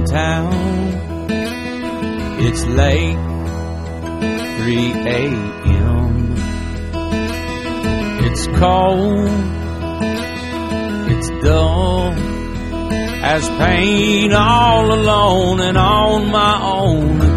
town. It's late, 3 a.m. It's cold, it's dull as pain, all alone and on my own